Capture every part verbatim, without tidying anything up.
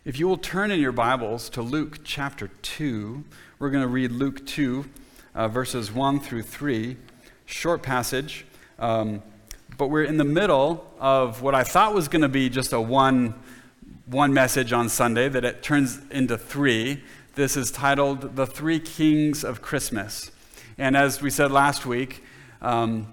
If you will turn in your Bibles to Luke chapter two, we're going to read Luke two, uh, verses one through three, short passage, um, but we're in the middle of what I thought was going to be just a one, one message on Sunday, that it turns into three. This is titled, The Three Kings of Christmas. And as we said last week, um,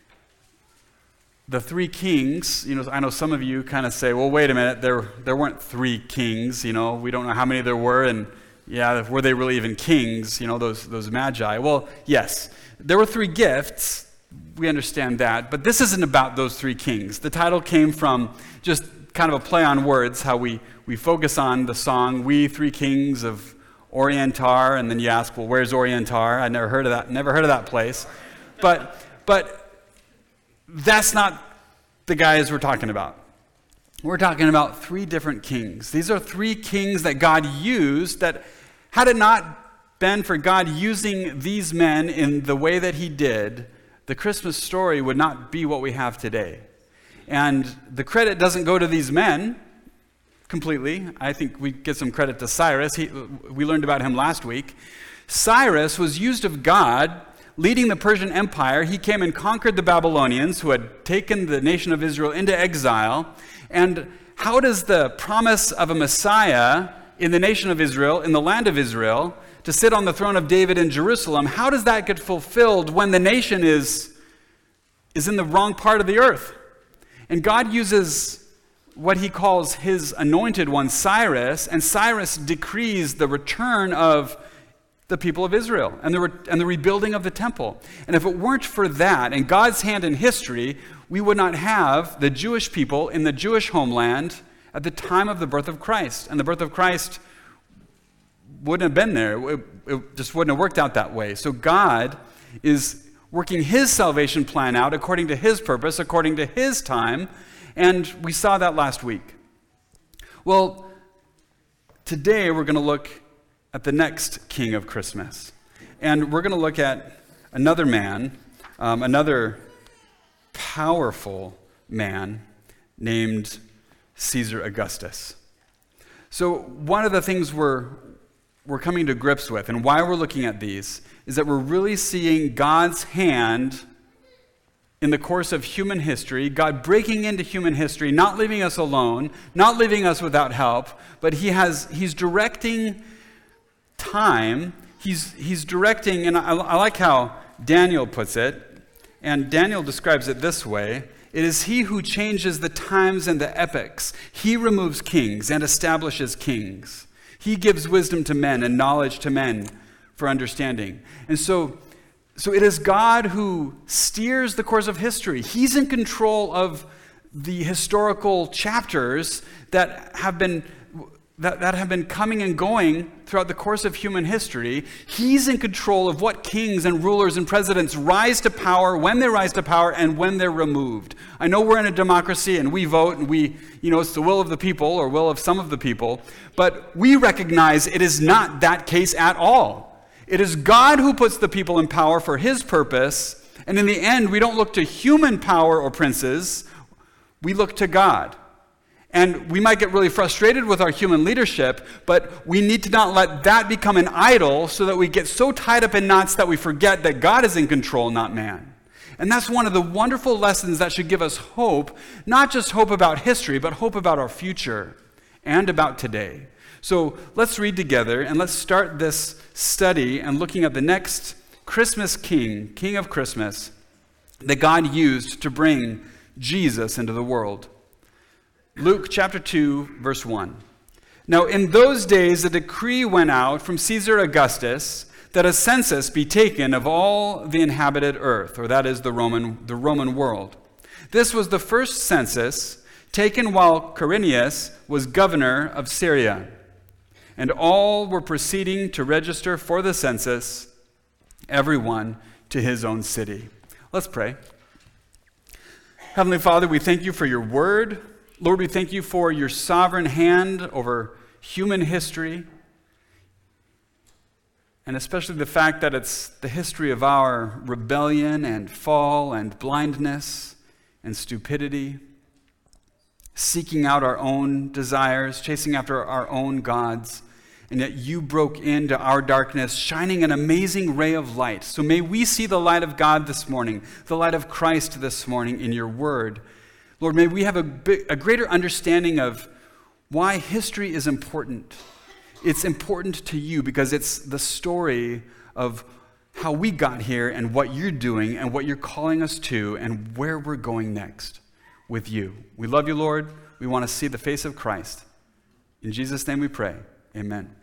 the three kings, you know, I know some of you kind of say, well, wait a minute, there there weren't three kings, you know, we don't know how many there were, and yeah, were they really even kings, you know, those those magi? Well, yes, there were three gifts, we understand that, but this isn't about those three kings. The title came from just kind of a play on words, how we, we focus on the song, We Three Kings of Orientar, and then you ask, well, where's Orientar? I never heard of that, never heard of that place. But, but, that's not the guys we're talking about. We're talking about three different kings. These are three kings that God used, that had it not been for God using these men in the way that he did, the Christmas story would not be what we have today. And the credit doesn't go to these men completely. I think we get some credit to Cyrus. He, we learned about him last week. Cyrus was used of God leading the Persian Empire. He came and conquered the Babylonians, who had taken the nation of Israel into exile. And how does the promise of a Messiah in the nation of Israel, in the land of Israel, to sit on the throne of David in Jerusalem, how does that get fulfilled when the nation is, is in the wrong part of the earth? And God uses what he calls his anointed one, Cyrus, and Cyrus decrees the return of the people of Israel and the, re- and the rebuilding of the temple. And if it weren't for that and God's hand in history, we would not have the Jewish people in the Jewish homeland at the time of the birth of Christ. And the birth of Christ wouldn't have been there. It, it just wouldn't have worked out that way. So God is working his salvation plan out according to his purpose, according to his time. And we saw that last week. Well, today we're going to look at the next king of Christmas. And we're going to look at another man, um, another powerful man named Caesar Augustus. So one of the things we're, we're coming to grips with, and why we're looking at these, is that we're really seeing God's hand in the course of human history, God breaking into human history, not leaving us alone, not leaving us without help, but he has, he's directing time, he's he's directing, and I, I like how Daniel puts it, and Daniel describes it this way: it is he who changes the times and the epochs. He removes kings and establishes kings. He gives wisdom to men and knowledge to men for understanding. And so, so it is God who steers the course of history. He's in control of the historical chapters that have been That, that have been coming and going throughout the course of human history. He's in control of what kings and rulers and presidents rise to power, when they rise to power, and when they're removed. I know we're in a democracy and we vote and we, you know, it's the will of the people or will of some of the people, but we recognize it is not that case at all. It is God who puts the people in power for his purpose, and in the end, we don't look to human power or princes, we look to God. And we might get really frustrated with our human leadership, but we need to not let that become an idol so that we get so tied up in knots that we forget that God is in control, not man. And that's one of the wonderful lessons that should give us hope, not just hope about history, but hope about our future and about today. So let's read together and let's start this study and looking at the next Christmas king, King of Christmas, that God used to bring Jesus into the world. Luke chapter two, verse one. Now in those days a decree went out from Caesar Augustus that a census be taken of all the inhabited earth, or that is the Roman, the Roman world. This was the first census taken while Quirinius was governor of Syria. And all were proceeding to register for the census, everyone to his own city. Let's pray. Heavenly Father, we thank you for your word. Lord, we thank you for your sovereign hand over human history, and especially the fact that it's the history of our rebellion and fall and blindness and stupidity. seeking out our own desires, chasing after our own gods, and yet you broke into our darkness, shining an amazing ray of light. So may we see the light of God this morning, the light of Christ this morning in your word. Lord, may we have a, big, a greater understanding of why history is important. It's important to you because it's the story of how we got here and what you're doing and what you're calling us to and where we're going next with you. We love you, Lord. We want to see the face of Christ. In Jesus' name we pray. Amen.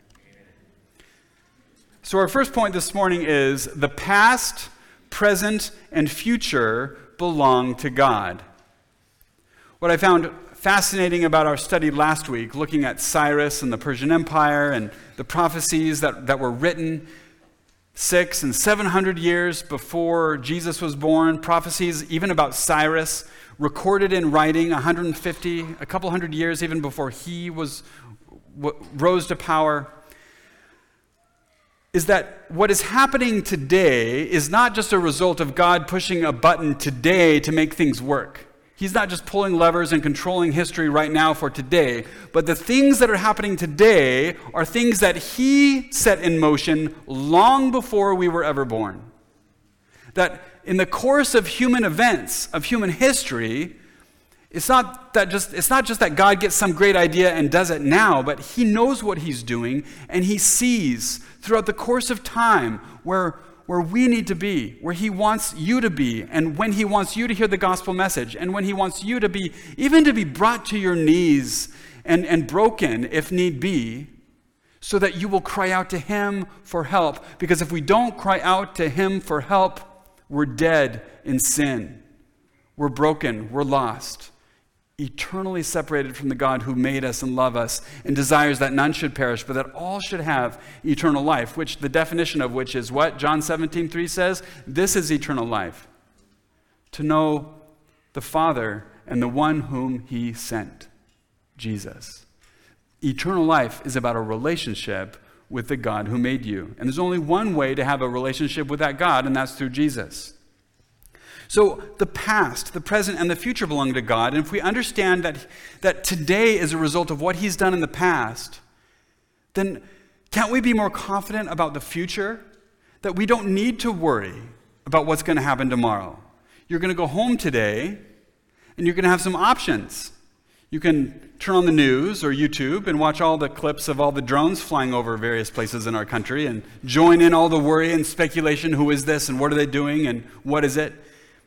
So our first point this morning is the past, present, and future belong to God. What I found fascinating about our study last week, looking at Cyrus and the Persian Empire and the prophecies that, that were written six and seven hundred years before Jesus was born, prophecies even about Cyrus recorded in writing one hundred fifty, a couple hundred years even before he was rose to power, is that what is happening today is not just a result of God pushing a button today to make things work. He's not just pulling levers and controlling history right now for today, but the things that are happening today are things that he set in motion long before we were ever born. That in the course of human events, of human history, it's not that just it's not just that God gets some great idea and does it now, but he knows what he's doing and he sees throughout the course of time where where we need to be, where he wants you to be, and when he wants you to hear the gospel message, and when he wants you to be, even to be brought to your knees and, and broken if need be, so that you will cry out to him for help. Because if we don't cry out to him for help, we're dead in sin. We're broken, we're lost, eternally separated from the God who made us and loved us and desires that none should perish, but that all should have eternal life, which the definition of which is what? John seventeen three says, this is eternal life, to know the Father and the one whom he sent, Jesus. Eternal life is about a relationship with the God who made you. And there's only one way to have a relationship with that God, and that's through Jesus. So the past, the present, and the future belong to God. And if we understand that, that today is a result of what he's done in the past, then can't we be more confident about the future? That we don't need to worry about what's going to happen tomorrow. You're going to go home today, and you're going to have some options. You can turn on the news or YouTube and watch all the clips of all the drones flying over various places in our country and join in all the worry and speculation. Who is this, and what are they doing, and what is it?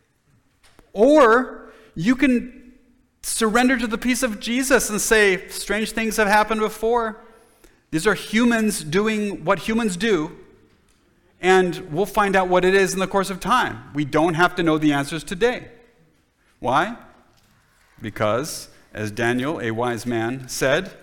Or you can surrender to the peace of Jesus and say, strange things have happened before. These are humans doing what humans do, and we'll find out what it is in the course of time. We don't have to know the answers today. Why? Because, as Daniel, a wise man, said,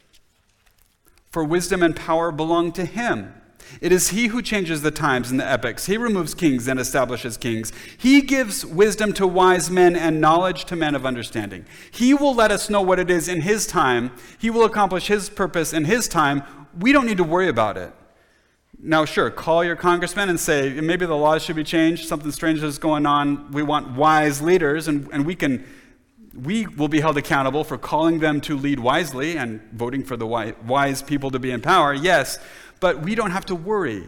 for wisdom and power belong to him. It is he who changes the times and the epochs. He removes kings and establishes kings. He gives wisdom to wise men and knowledge to men of understanding. He will let us know what it is in his time. He will accomplish his purpose in his time. We don't need to worry about it. Now, sure, call your congressman and say, maybe the laws should be changed. Something strange is going on. We want wise leaders, and, and we can, we will be held accountable for calling them to lead wisely and voting for the wise, wise people to be in power. Yes. But we don't have to worry.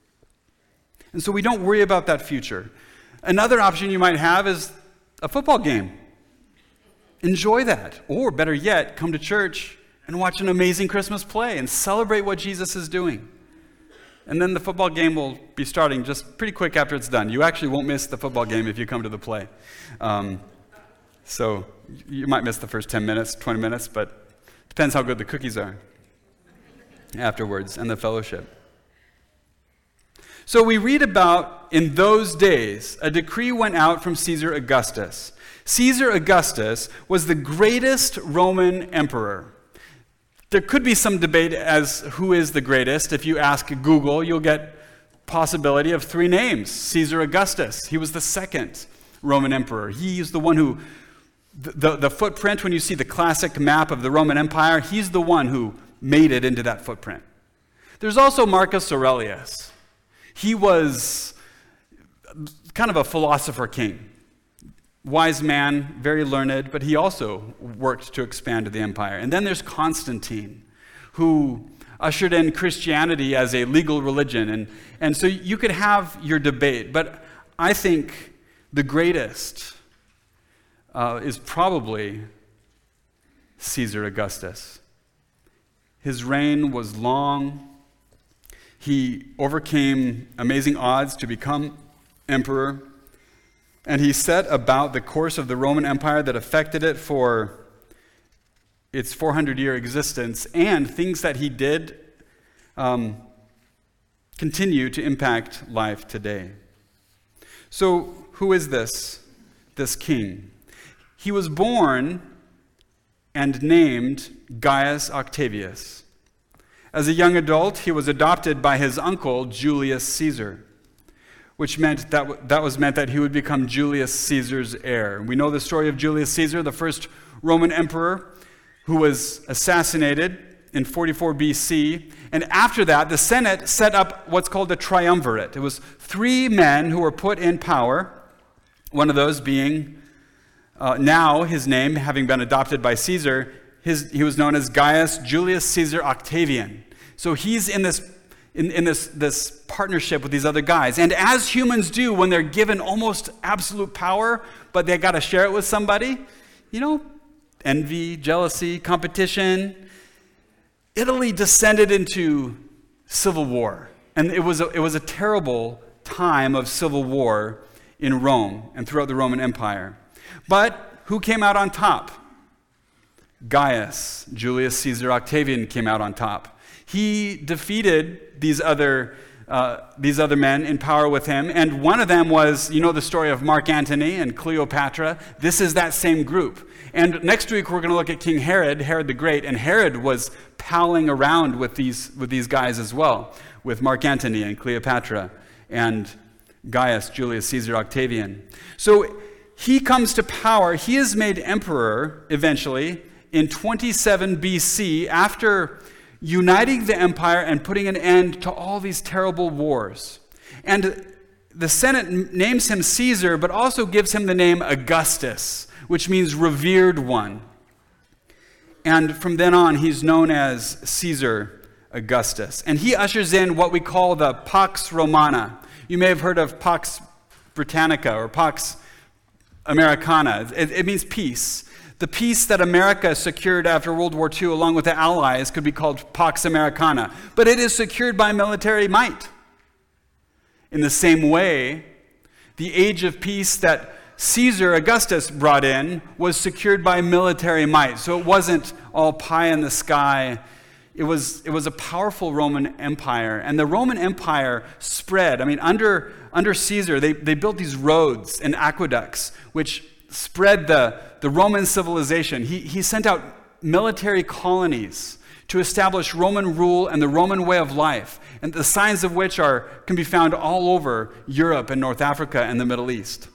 And so we don't worry about that future. Another option you might have is a football game. Enjoy that. Or better yet, come to church and watch an amazing Christmas play and celebrate what Jesus is doing. And then the football game will be starting just pretty quick after it's done. You actually won't miss the football game if you come to the play. Um, so you might miss the first ten minutes, twenty minutes, but it depends how good the cookies are afterwards, and the fellowship. So we read about, in those days, a decree went out from Caesar Augustus. Caesar Augustus was the greatest Roman emperor. There could be some debate as who is the greatest. If you ask Google, you'll get possibility of three names. Caesar Augustus, he was the second Roman emperor. He is the one who, the, the, the footprint, when you see the classic map of the Roman Empire, he's the one who made it into that footprint. There's also Marcus Aurelius. He was kind of a philosopher king. wise man, very learned, but he also worked to expand the empire. And then there's Constantine, who ushered in Christianity as a legal religion. And, and so you could have your debate, but I think the greatest uh, is probably Caesar Augustus. His reign was long. He overcame amazing odds to become emperor. And he set about the course of the Roman Empire that affected it for its four hundred year existence, and things that he did um, continue to impact life today. So, who is this, this king? He was born and named Gaius Octavius. As a young adult, he was adopted by his uncle, Julius Caesar, which meant that that was meant that he would become Julius Caesar's heir. We know the story of Julius Caesar, the first Roman emperor who was assassinated in forty-four B C. And after that, the Senate set up what's called a triumvirate. It was three men who were put in power, one of those being, uh, now his name, having been adopted by Caesar, his, he was known as Gaius Julius Caesar Octavian. So he's in this In, in this, this partnership with these other guys. And as humans do when they're given almost absolute power, but they got to share it with somebody, you know, envy, jealousy, competition. Italy descended into civil war. And it was a, it was a terrible time of civil war in Rome and throughout the Roman Empire. But who came out on top? Gaius Julius Caesar Octavian came out on top. He defeated these other, uh, these other men in power with him, and one of them was, you know the story of Mark Antony and Cleopatra? This is that same group. And next week we're going to look at King Herod, Herod the Great, and Herod was palling around with these, with these guys as well, with Mark Antony and Cleopatra and Gaius Julius Caesar Octavian. So he comes to power. He is made emperor eventually in twenty-seven B C after uniting the empire and putting an end to all these terrible wars. And the Senate names him Caesar, but also gives him the name Augustus, which means revered one. And from then on, he's known as Caesar Augustus. And he ushers in what we call the Pax Romana. You may have heard of Pax Britannica or Pax Americana. It, it means peace. The peace that America secured after World War Two, along with the Allies, could be called Pax Americana. But it is secured by military might. In the same way, the age of peace that Caesar Augustus brought in was secured by military might. So it wasn't all pie in the sky. It was, it was a powerful Roman Empire. And the Roman Empire spread. I mean, under, under Caesar, they, they built these roads and aqueducts, which spread the, the Roman civilization. He, he sent out military colonies to establish Roman rule and the Roman way of life, and the signs of which are can be found all over Europe and North Africa and the Middle East.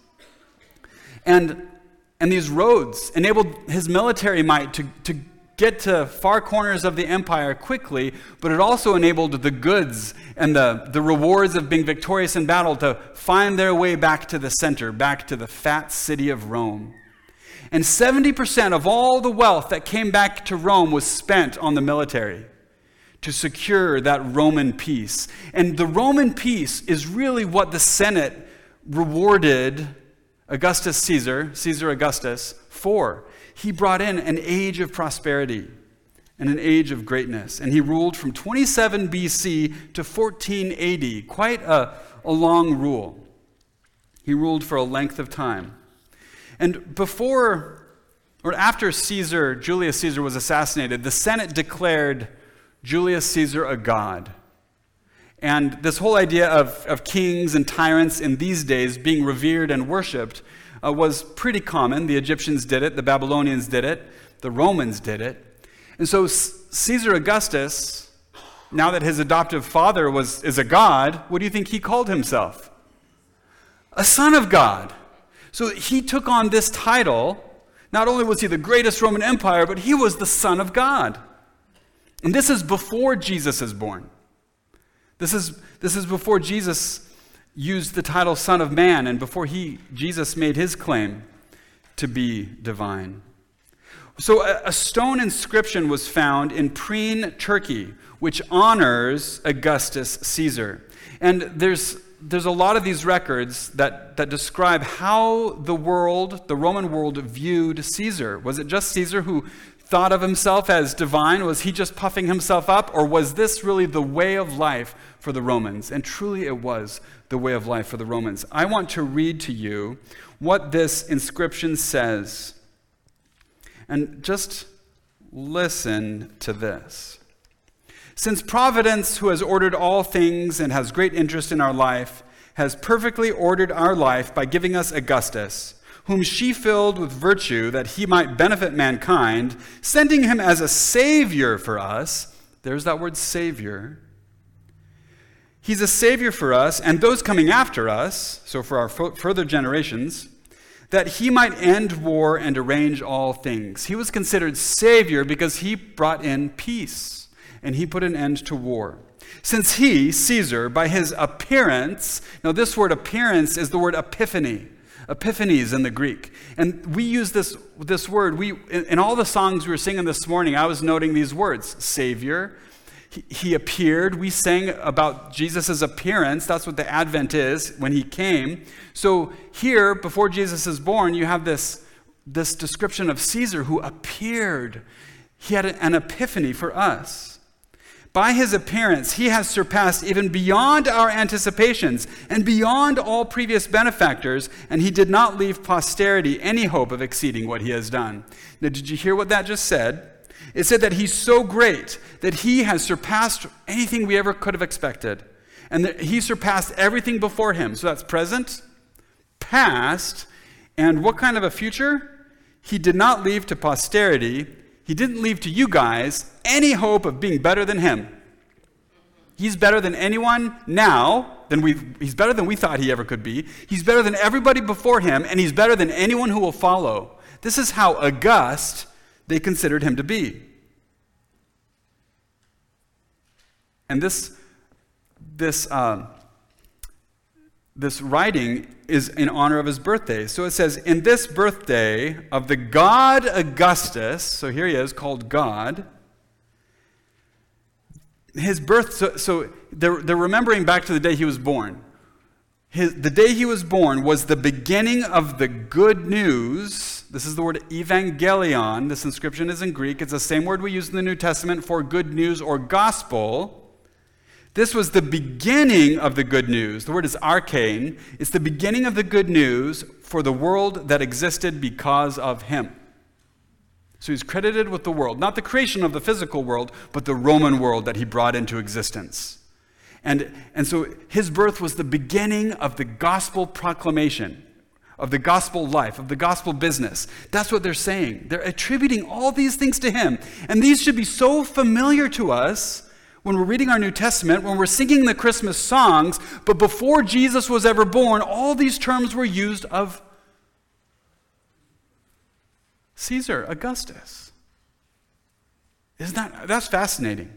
And, and these roads enabled his military might to, to get to far corners of the empire quickly, but it also enabled the goods and the, the rewards of being victorious in battle to find their way back to the center, back to the fat city of Rome. And seventy percent of all the wealth that came back to Rome was spent on the military to secure that Roman peace. And the Roman peace is really what the Senate rewarded Augustus Caesar, Caesar Augustus, for. He brought in an age of prosperity and an age of greatness. And he ruled from twenty-seven B C to fourteen A D, quite a, a long rule. He ruled for a length of time. And before, or after Caesar, Julius Caesar was assassinated, the Senate declared Julius Caesar a god. And this whole idea of, of kings and tyrants in these days being revered and worshipped uh, was pretty common. The Egyptians did it, the Babylonians did it, the Romans did it. And so C- Caesar Augustus, now that his adoptive father was is a god, what do you think he called himself? A son of God. So he took on this title. Not only was he the greatest Roman Empire, but he was the Son of God. And this is before Jesus is born. This is, this is before Jesus used the title Son of Man and before he, Jesus made his claim to be divine. So a, a stone inscription was found in Prien, Turkey, which honors Augustus Caesar. And there's there's a lot of these records that, that describe how the world, the Roman world, viewed Caesar. Was it just Caesar who thought of himself as divine? Was he just puffing himself up? Or was this really the way of life for the Romans? And truly it was the way of life for the Romans. I want to read to you what this inscription says. And just listen to this. Since Providence, who has ordered all things and has great interest in our life, has perfectly ordered our life by giving us Augustus, whom she filled with virtue that he might benefit mankind, sending him as a savior for us. There's that word savior. He's a savior for us and those coming after us, so for our f- further generations, that he might end war and arrange all things. He was considered savior because he brought in peace. And he put an end to war. Since he, Caesar, by his appearance, now this word appearance is the word epiphany. Epiphanies in the Greek. And we use this, this word, we in, in all the songs we were singing this morning, I was noting these words. Savior, he, he appeared. We sang about Jesus' appearance. That's what the Advent is, when he came. So here, before Jesus is born, you have this, this description of Caesar who appeared. He had an epiphany for us. By his appearance, he has surpassed even beyond our anticipations and beyond all previous benefactors, and he did not leave posterity any hope of exceeding what he has done. Now, did you hear what that just said? It said that he's so great that he has surpassed anything we ever could have expected, and that he surpassed everything before him. So that's present, past, and what kind of a future? He did not leave to posterity. He didn't leave to you guys any hope of being better than him. He's better than anyone now, than we he's better than we thought he ever could be. He's better than everybody before him, and he's better than anyone who will follow. This is how august they considered him to be. And this, this, uh, this writing is in honor of his birthday. So it says, in this birthday of the god Augustus, so here he is, called God, his birth, so, so they're, they're remembering back to the day he was born. His, the day he was born was the beginning of the good news. This is the word evangelion. This inscription is in Greek. It's the same word we use in the New Testament for good news or gospel. This was the beginning of the good news. The word is archein. It's the beginning of the good news for the world that existed because of him. So he's credited with the world, not the creation of the physical world, but the Roman world that he brought into existence. And, and so his birth was the beginning of the gospel proclamation, of the gospel life, of the gospel business. That's what they're saying. They're attributing all these things to him. And these should be so familiar to us when we're reading our New Testament, when we're singing the Christmas songs. But before Jesus was ever born, all these terms were used of Caesar, Augustus. Isn't that, that's fascinating.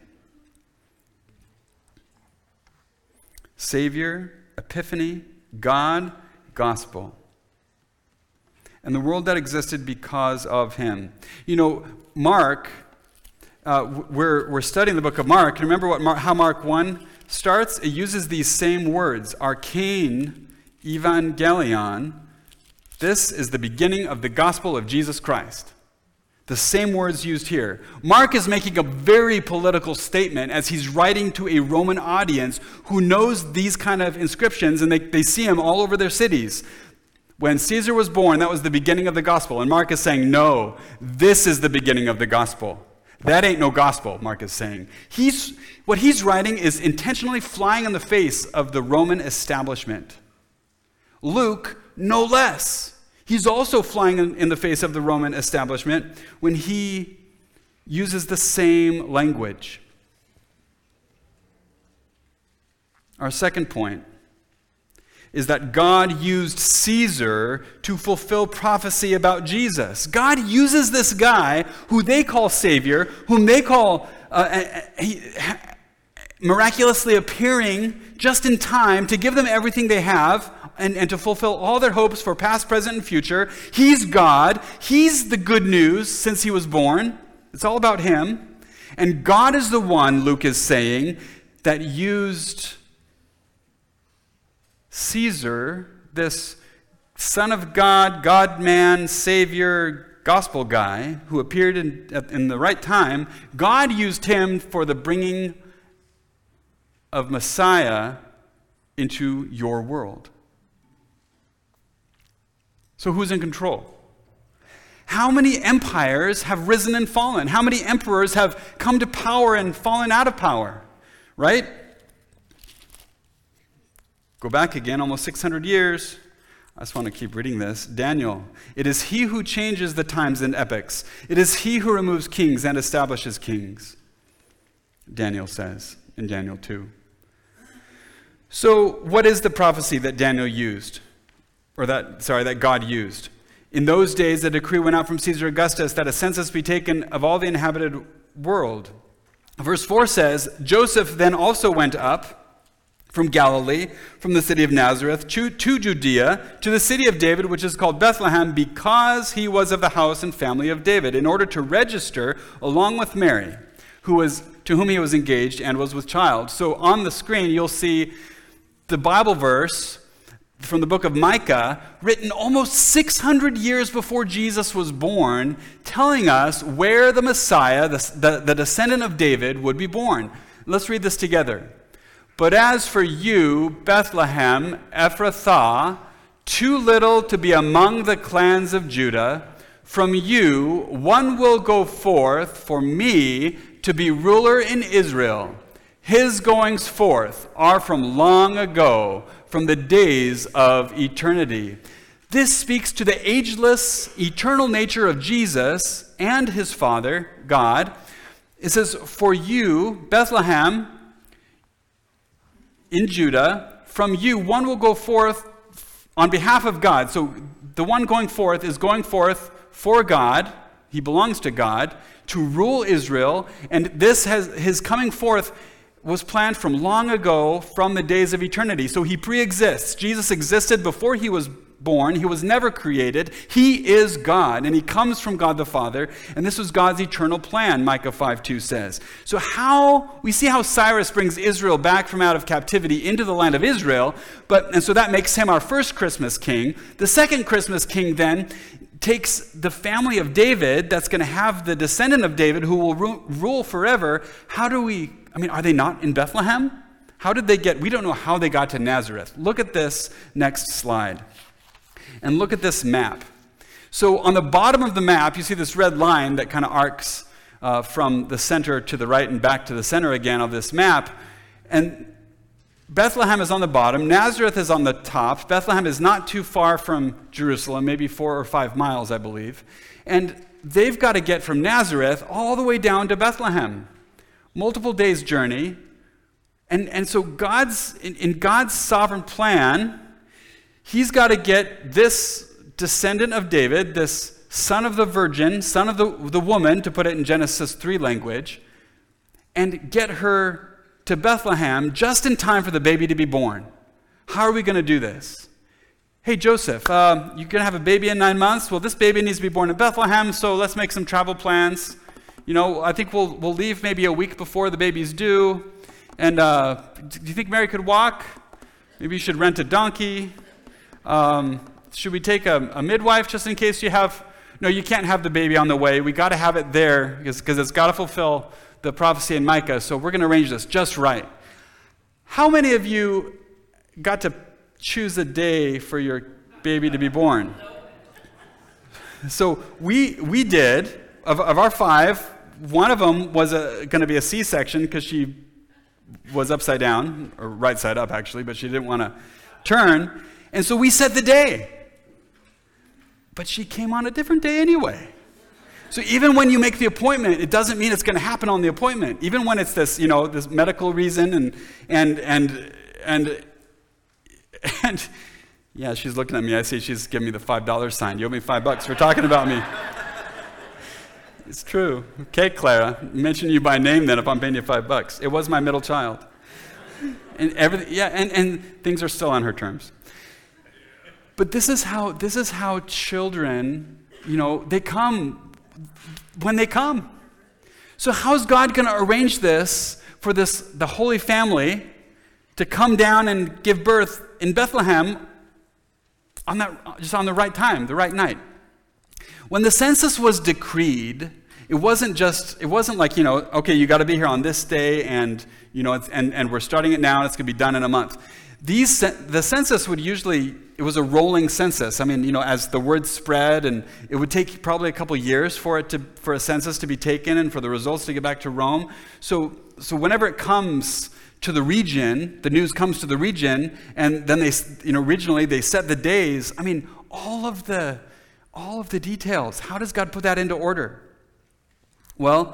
Savior, Epiphany, God, gospel. And the world that existed because of him. You know, Mark, uh, we're, we're studying the book of Mark. And remember what Mark, how Mark one starts? It uses these same words, archein, evangelion. This is the beginning of the gospel of Jesus Christ. The same words used here. Mark is making a very political statement as he's writing to a Roman audience who knows these kind of inscriptions, and they, they see them all over their cities. When Caesar was born, that was the beginning of the gospel. And Mark is saying, no, this is the beginning of the gospel. That ain't no gospel, Mark is saying. He's, what he's writing is intentionally flying in the face of the Roman establishment. Luke, no less. He's also flying in, in the face of the Roman establishment when he uses the same language. Our second point is that God used Caesar to fulfill prophecy about Jesus. God uses this guy who they call Savior, whom they call uh, he, miraculously appearing just in time to give them everything they have, and, and to fulfill all their hopes for past, present, and future. He's God. He's the good news since he was born. It's all about him. And God is the one, Luke is saying, that used Caesar, this Son of God, God-man, Savior, gospel guy who appeared in, in the right time. God used him for the bringing of Messiah into your world. So who's in control? How many empires have risen and fallen? How many emperors have come to power and fallen out of power? Right? Go back again, almost six hundred years. I just want to keep reading this. Daniel, it is he who changes the times and epochs. It is he who removes kings and establishes kings. Daniel says in Daniel two. So what is the prophecy that Daniel used? Or that, sorry, that God used? In those days, a decree went out from Caesar Augustus that a census be taken of all the inhabited world. Verse four says, Joseph then also went up from Galilee, from the city of Nazareth, to, to Judea, to the city of David, which is called Bethlehem, because he was of the house and family of David, in order to register along with Mary, who was to whom he was engaged and was with child. So on the screen, you'll see the Bible verse from the book of Micah, written almost six hundred years before Jesus was born, telling us where the Messiah, the, the, the descendant of David, would be born. Let's read this together. But as for you, Bethlehem, Ephrathah, too little to be among the clans of Judah, from you one will go forth for me to be ruler in Israel. His goings forth are from long ago, from the days of eternity. This speaks to the ageless, eternal nature of Jesus and his Father, God. It says, for you, Bethlehem, in Judah, from you one will go forth on behalf of God. So the one going forth is going forth for God. He belongs to God, to rule Israel. And this has his coming forth was planned from long ago, from the days of eternity. So he pre-exists. Jesus existed before he was born. He was never created. He is God, and he comes from God the Father, and this was God's eternal plan, Micah five two says. So how, we see how Cyrus brings Israel back from out of captivity into the land of Israel, but and so that makes him our first Christmas king. The second Christmas king then takes the family of David, that's going to have the descendant of David who will ru- rule forever. How do we, I mean, are they not in Bethlehem? How did they get, we don't know how they got to Nazareth. Look at this next slide. And look at this map. So on the bottom of the map, you see this red line that kind of arcs uh, from the center to the right and back to the center again of this map. And Bethlehem is on the bottom. Nazareth is on the top. Bethlehem is not too far from Jerusalem, maybe four or five miles, I believe. And they've got to get from Nazareth all the way down to Bethlehem. Multiple days' journey. And, and so God's in, in God's sovereign plan, he's got to get this descendant of David, this son of the virgin, son of the, the woman, to put it in Genesis three language, and get her to Bethlehem just in time for the baby to be born. How are we going to do this? Hey, Joseph, uh, you're going to have a baby in nine months? Well, this baby needs to be born in Bethlehem, so let's make some travel plans. You know, I think we'll we'll leave maybe a week before the baby's due. And uh, do you think Mary could walk? Maybe you should rent a donkey. Um, should we take a, a midwife just in case you have... No, you can't have the baby on the way. We got to have it there because it's got to fulfill the prophecy in Micah, so we're going to arrange this just right. How many of you got to choose a day for your baby to be born? So we we did. Of, of our five, one of them was going to be a C-section because she was upside down, or right side up actually, but she didn't want to turn. And so we set the day. But she came on a different day anyway. So even when you make the appointment, it doesn't mean it's going to happen on the appointment. Even when it's this, you know, this medical reason and and and and and yeah, she's looking at me. I see she's giving me the five dollar sign. You owe me five bucks for talking about me. It's true. Okay, Clara, mention you by name then if I'm paying you five bucks. It was my middle child. And everything, yeah, and, and things are still on her terms. But this is how this is how children, you know, they come when they come. So how's God going to arrange this for this the Holy Family to come down and give birth in Bethlehem on that just on the right time, the right night? When the census was decreed, it wasn't just, it wasn't like, you know, okay, you got to be here on this day, and, you know, it's, and, and we're starting it now, and it's going to be done in a month. These, the census would usually, it was a rolling census. I mean, you know, as the word spread, and it would take probably a couple years for it to, for a census to be taken and for the results to get back to Rome. So, so whenever it comes to the region, the news comes to the region, and then they, you know, regionally they set the days. I mean, all of the, all of the details. How does God put that into order? Well,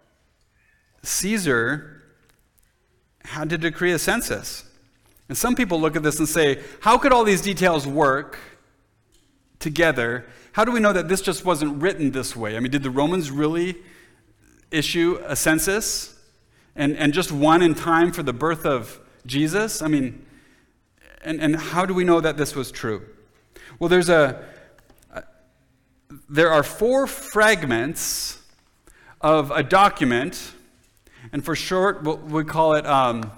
Caesar had to decree a census. And some people look at this and say, how could all these details work together? How do we know that this just wasn't written this way? I mean, did the Romans really issue a census and, and just one in time for the birth of Jesus? I mean, and, and how do we know that this was true? Well, there's a, a there are four fragments of a document, and for short, we'll, we call it, um,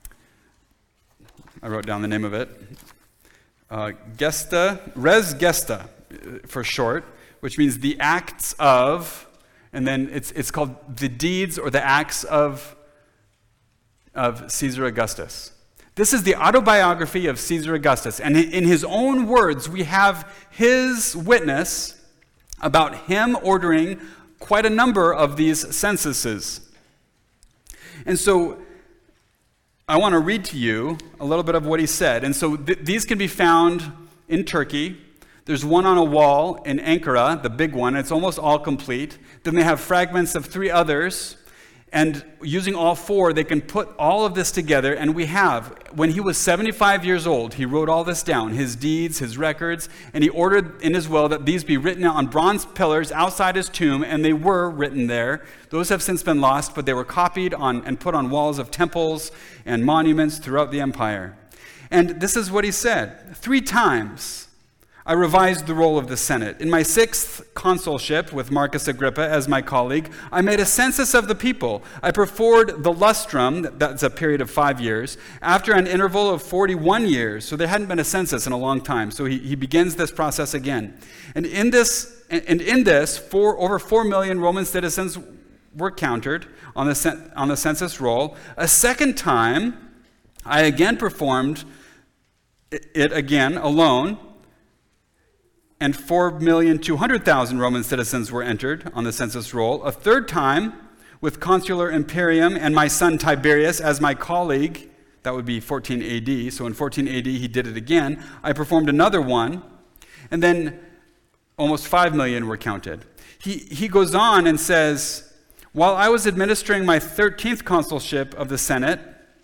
I wrote down the name of it, uh, Gesta, Res Gesta, for short, which means the acts of, and then it's it's called the deeds or the acts of, of Caesar Augustus. This is the autobiography of Caesar Augustus, and in his own words, we have his witness about him ordering quite a number of these censuses. And so I want to read to you a little bit of what he said. And so th- these can be found in Turkey. There's one on a wall in Ankara, the big one. It's almost all complete. Then they have fragments of three others. And using all four, they can put all of this together. And we have, when he was seventy-five years old, he wrote all this down, his deeds, his records, and he ordered in his will that these be written on bronze pillars outside his tomb, and they were written there. Those have since been lost, but they were copied on and put on walls of temples and monuments throughout the empire. And this is what he said. Three times I revised the roll of the Senate. In my sixth consulship with Marcus Agrippa as my colleague, I made a census of the people. I performed the lustrum, that's a period of five years, after an interval of forty-one years. So there hadn't been a census in a long time. So he, he begins this process again. And in this, and in this, four, over four million Roman citizens were counted on the, on the census roll. A second time, I again performed it again alone, and four million two hundred thousand Roman citizens were entered on the census roll. A third time, with consular imperium and my son Tiberius as my colleague, that would be fourteen A D, so in fourteen A D he did it again. I performed another one, and then almost five million were counted. He, he goes on and says, while I was administering my thirteenth consulship of the Senate,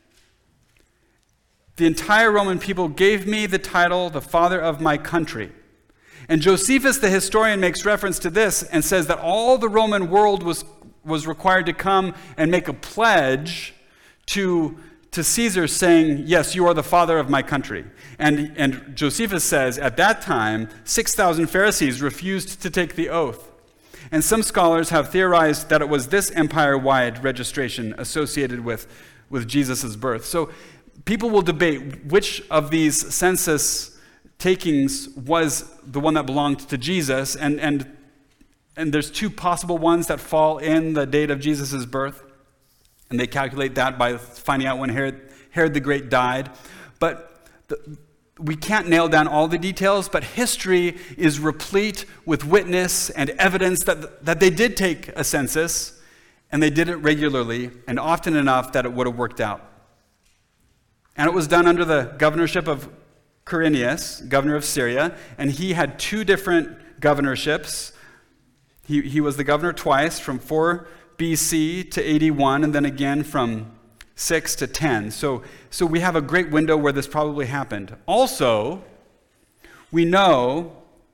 the entire Roman people gave me the title, the father of my country. And Josephus, the historian, makes reference to this and says that all the Roman world was, was required to come and make a pledge to, to Caesar saying, yes, you are the father of my country. And, and Josephus says, at that time, six thousand Pharisees refused to take the oath. And some scholars have theorized that it was this empire-wide registration associated with, with Jesus' birth. So people will debate which of these census takings was the one that belonged to Jesus, and, and, and there's two possible ones that fall in the date of Jesus' birth, and they calculate that by finding out when Herod, Herod the Great died. But the, we can't nail down all the details, but history is replete with witness and evidence that, that they did take a census, and they did it regularly, and often enough that it would have worked out. And it was done under the governorship of Quirinius, governor of Syria, and he had two different governorships. He, he was the governor twice, from four B C to eighty-one, and then again from six to ten. So, so we have a great window where this probably happened. Also, we know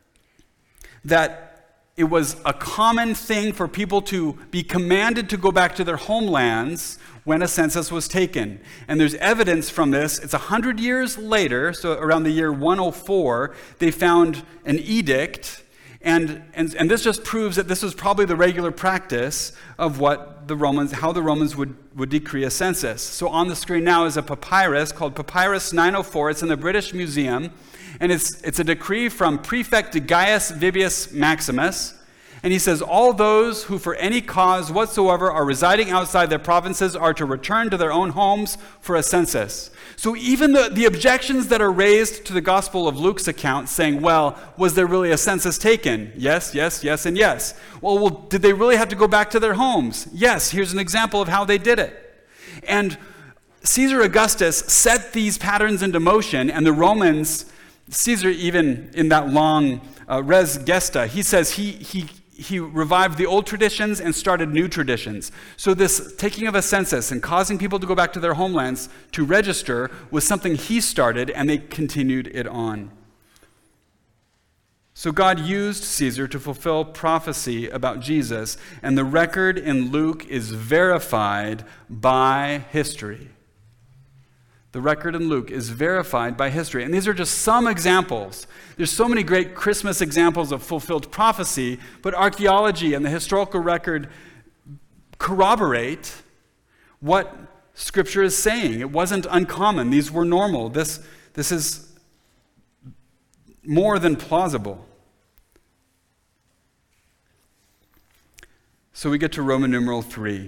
that it was a common thing for people to be commanded to go back to their homelands when a census was taken. And there's evidence from this. It's one hundred years later, so around the year one oh four, they found an edict. And, and, and this just proves that this was probably the regular practice of what the Romans, how the Romans would, would decree a census. So on the screen now is a papyrus called Papyrus nine oh four. It's in the British Museum. And it's, it's a decree from Prefect Gaius Vibius Maximus. And he says, all those who for any cause whatsoever are residing outside their provinces are to return to their own homes for a census. So even the, the objections that are raised to the Gospel of Luke's account saying, well, was there really a census taken? Yes, yes, yes, and yes. Well, well, did they really have to go back to their homes? Yes, here's an example of how they did it. And Caesar Augustus set these patterns into motion, and the Romans, Caesar even in that long uh, res gesta, he says he he He revived the old traditions and started new traditions. So this taking of a census and causing people to go back to their homelands to register was something he started, and they continued it on. So God used Caesar to fulfill prophecy about Jesus, and the record in Luke is verified by history. The record in Luke is verified by history. And these are just some examples. There's so many great Christmas examples of fulfilled prophecy, but archaeology and the historical record corroborate what Scripture is saying. It wasn't uncommon. These were normal. This, this is more than plausible. So we get to Roman numeral three.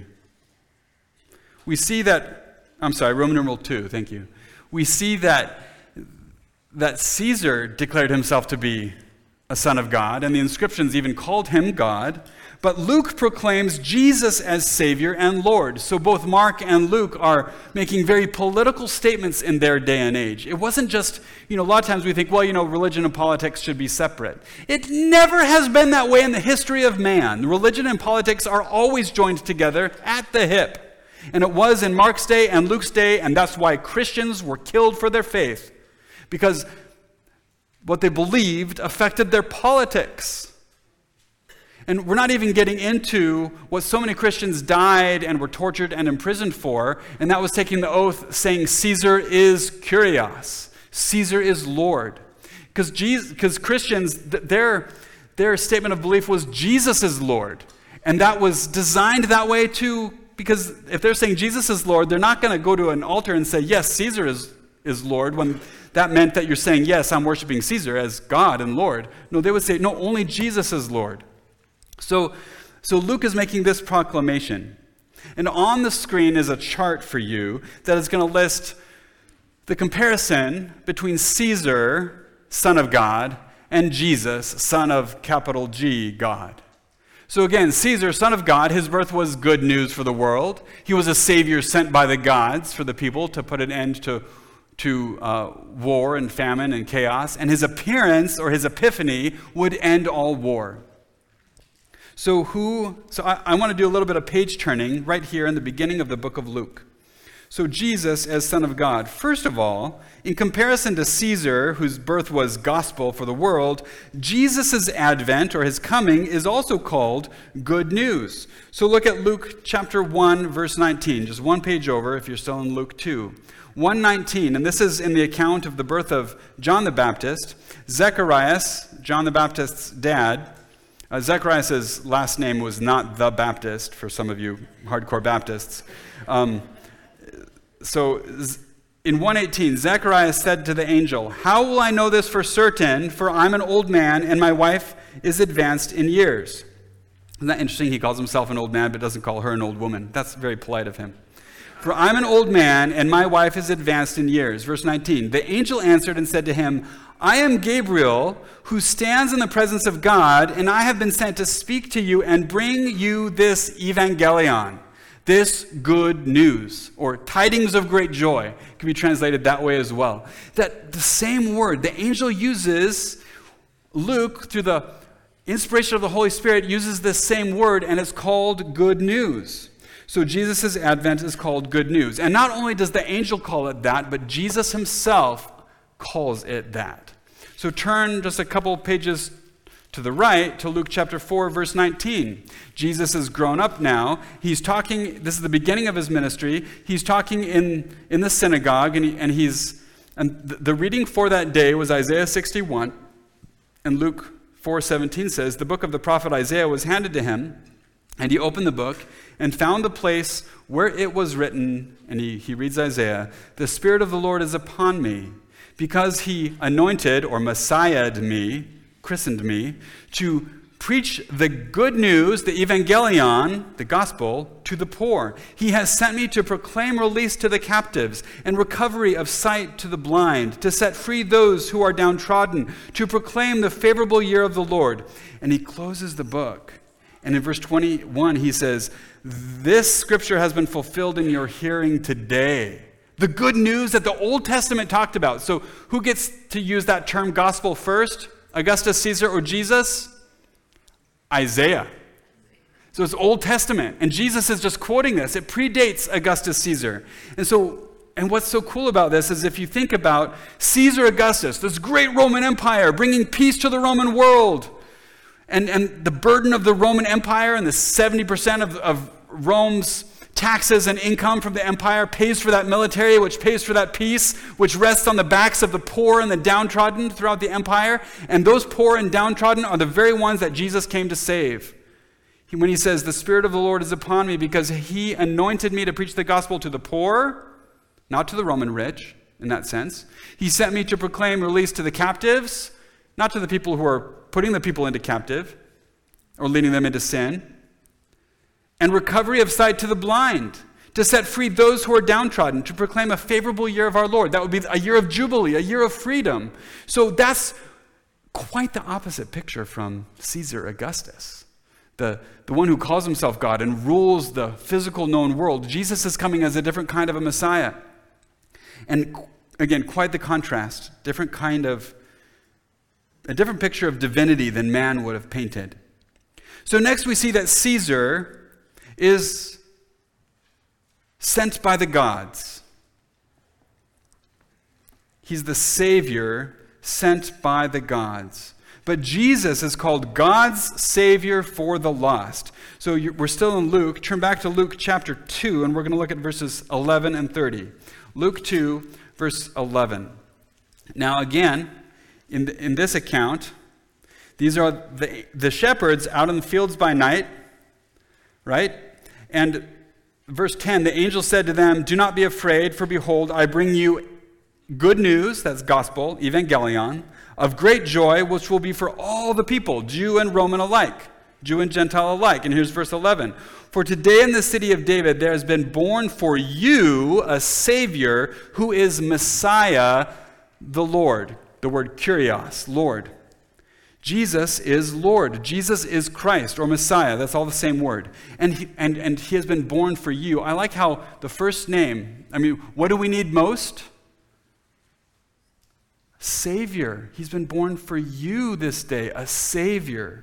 We see that I'm sorry, Roman numeral two, thank you. We see that, that Caesar declared himself to be a son of God, and the inscriptions even called him God. But Luke proclaims Jesus as Savior and Lord. So both Mark and Luke are making very political statements in their day and age. It wasn't just, you know, a lot of times we think, well, you know, religion and politics should be separate. It never has been that way in the history of man. Religion and politics are always joined together at the hip. And it was in Mark's day and Luke's day, and that's why Christians were killed for their faith, because what they believed affected their politics. And we're not even getting into what so many Christians died and were tortured and imprisoned for, and that was taking the oath saying Caesar is Kyrios, Caesar is Lord. Because Jesus, because Christians, their, their statement of belief was Jesus is Lord, and that was designed that way to Because if they're saying Jesus is Lord, they're not going to go to an altar and say, yes, Caesar is, is Lord, when that meant that you're saying, yes, I'm worshiping Caesar as God and Lord. No, they would say, no, only Jesus is Lord. So, so Luke is making this proclamation. And on the screen is a chart for you that is going to list the comparison between Caesar, son of God, and Jesus, son of capital G, God. So again, Caesar, son of God, his birth was good news for the world. He was a savior sent by the gods for the people to put an end to, to uh, war and famine and chaos. And his appearance, or his epiphany, would end all war. So who? So I, I want to do a little bit of page turning right here in the beginning of the book of Luke. So Jesus as Son of God. First of all, in comparison to Caesar, whose birth was gospel for the world, Jesus' advent, or his coming, is also called good news. So look at Luke chapter one, verse nineteen, just one page over if you're still in Luke two. one nineteen, and this is in the account of the birth of John the Baptist. Zacharias, John the Baptist's dad, uh, Zacharias' last name was not the Baptist, for some of you hardcore Baptists. Um, So in one eighteen, Zacharias said to the angel, "How will I know this for certain? For I'm an old man and my wife is advanced in years." Isn't that interesting? He calls himself an old man but doesn't call her an old woman. That's very polite of him. "For I'm an old man and my wife is advanced in years." Verse nineteen, the angel answered and said to him, "I am Gabriel, who stands in the presence of God, and I have been sent to speak to you and bring you this evangelion." This good news, or tidings of great joy, can be translated that way as well. That the same word, the angel uses, Luke, through the inspiration of the Holy Spirit, uses this same word, and it's called good news. So Jesus' advent is called good news. And not only does the angel call it that, but Jesus himself calls it that. So turn just a couple pages to the right to Luke chapter four, verse nineteen. Jesus is grown up now. He's talking, this is the beginning of his ministry. He's talking in, in the synagogue, and, he, and he's, and the reading for that day was Isaiah sixty-one, and Luke four seventeen says, the book of the prophet Isaiah was handed to him, and he opened the book and found the place where it was written, and he, he reads Isaiah, the Spirit of the Lord is upon me, because he anointed, or messiahed me, christened me, to preach the good news, the evangelion, the gospel, to the poor. He has sent me to proclaim release to the captives and recovery of sight to the blind, to set free those who are downtrodden, to proclaim the favorable year of the Lord. And he closes the book. And in verse twenty-one, he says, this scripture has been fulfilled in your hearing today. The good news that the Old Testament talked about. So who gets to use that term gospel first? Augustus Caesar or Jesus? Isaiah. So it's Old Testament. And Jesus is just quoting this. It predates Augustus Caesar. And so, and what's so cool about this is if you think about Caesar Augustus, this great Roman Empire bringing peace to the Roman world, and, and the burden of the Roman Empire and the seventy percent of, of Rome's taxes and income from the empire pays for that military, which pays for that peace, which rests on the backs of the poor and the downtrodden throughout the empire. And those poor and downtrodden are the very ones that Jesus came to save. He, when he says, the Spirit of the Lord is upon me because he anointed me to preach the gospel to the poor, not to the Roman rich in that sense. He sent me to proclaim release to the captives, not to the people who are putting the people into captive or leading them into sin. And recovery of sight to the blind, to set free those who are downtrodden, to proclaim a favorable year of our Lord. That would be a year of jubilee, a year of freedom. So that's quite the opposite picture from Caesar Augustus, the, the one who calls himself God and rules the physical known world. Jesus is coming as a different kind of a Messiah. And again, quite the contrast, different kind of, a different picture of divinity than man would have painted. So next we see that Caesar is sent by the gods. He's the Savior sent by the gods. But Jesus is called God's Savior for the lost. So you're, we're still in Luke. Turn back to Luke chapter two, and we're going to look at verses eleven and thirty. Luke two, verse eleven. Now again, in, the, in this account, these are the, the shepherds out in the fields by night, right? And verse ten, the angel said to them, do not be afraid, for behold, I bring you good news, that's gospel, evangelion, of great joy, which will be for all the people, Jew and Roman alike, Jew and Gentile alike. And here's verse eleven. For today in the city of David there has been born for you a Savior who is Messiah, the Lord. The word kurios, Lord. Jesus is Lord. Jesus is Christ or Messiah. That's all the same word. And he, and, and he has been born for you. I like how the first name, I mean, what do we need most? Savior. He's been born for you this day, a Savior.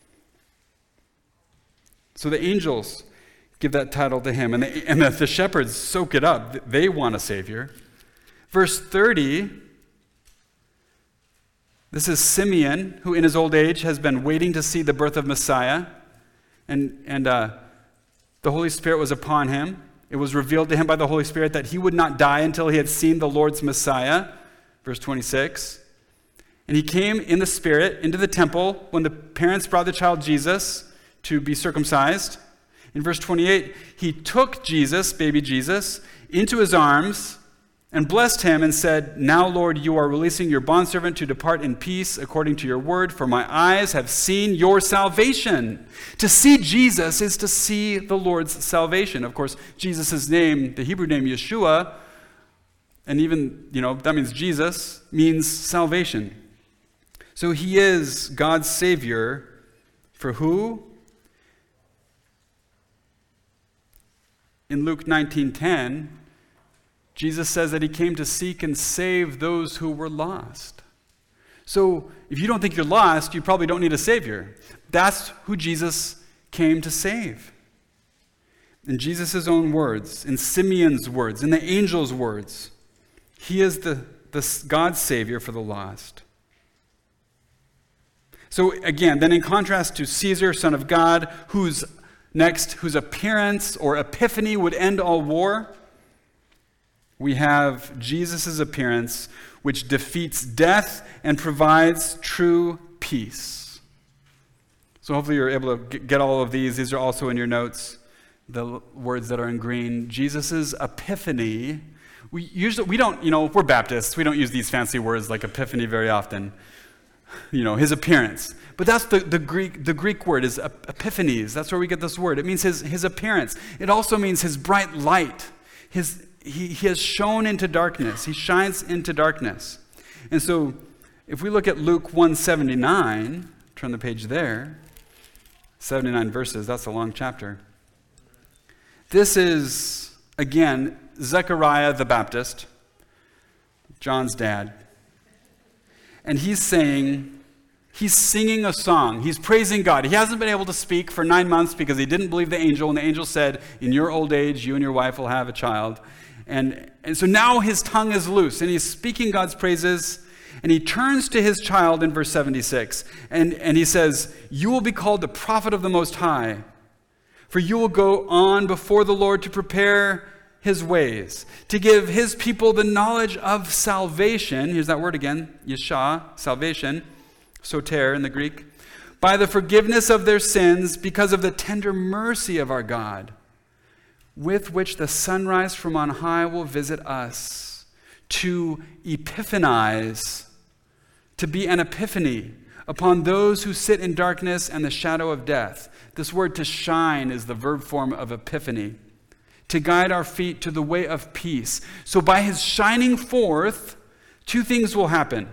So the angels give that title to him, and the, and the, the shepherds soak it up. They want a Savior. Verse thirty, this is Simeon, who in his old age has been waiting to see the birth of Messiah. And, and uh, the Holy Spirit was upon him. It was revealed to him by the Holy Spirit that he would not die until he had seen the Lord's Messiah. Verse twenty-six. And he came in the Spirit into the temple when the parents brought the child Jesus to be circumcised. In verse twenty-eight, he took Jesus, baby Jesus, into his arms and blessed him and said, now, Lord, you are releasing your bondservant to depart in peace according to your word, for my eyes have seen your salvation. To see Jesus is to see the Lord's salvation. Of course, Jesus' name, the Hebrew name Yeshua, and even, you know, that means Jesus, means salvation. So he is God's Savior for who? In Luke nineteen ten, Jesus says that he came to seek and save those who were lost. So if you don't think you're lost, you probably don't need a Savior. That's who Jesus came to save. In Jesus' own words, in Simeon's words, in the angel's words, he is the, the God's Savior for the lost. So again, then in contrast to Caesar, son of God, whose next, whose appearance or epiphany would end all war, we have Jesus' appearance, which defeats death and provides true peace. So hopefully you're able to get all of these. These are also in your notes, the words that are in green. Jesus' epiphany. We usually, we don't, you know, we're Baptists. We don't use these fancy words like epiphany very often. You know, his appearance. But that's the, the Greek, the Greek word is epiphanies. That's where we get this word. It means his, his appearance. It also means his bright light. His, he, he has shone into darkness. He shines into darkness. And so if we look at Luke one seventy-nine, turn the page there, seventy-nine verses, that's a long chapter. This is, again, Zechariah the Baptist, John's dad. And he's saying, he's singing a song. He's praising God. He hasn't been able to speak for nine months because he didn't believe the angel. And the angel said, in your old age, you and your wife will have a child. And, and so now his tongue is loose. And he's speaking God's praises. And he turns to his child in verse seventy-six. And, and he says, you will be called the prophet of the Most High. For you will go on before the Lord to prepare his ways, to give his people the knowledge of salvation. Here's that word again, Yeshua, salvation, soter in the Greek, by the forgiveness of their sins because of the tender mercy of our God, with which the sunrise from on high will visit us, to epiphanize, to be an epiphany upon those who sit in darkness and the shadow of death. This word to shine is the verb form of epiphany. To guide our feet to the way of peace. So by his shining forth, two things will happen.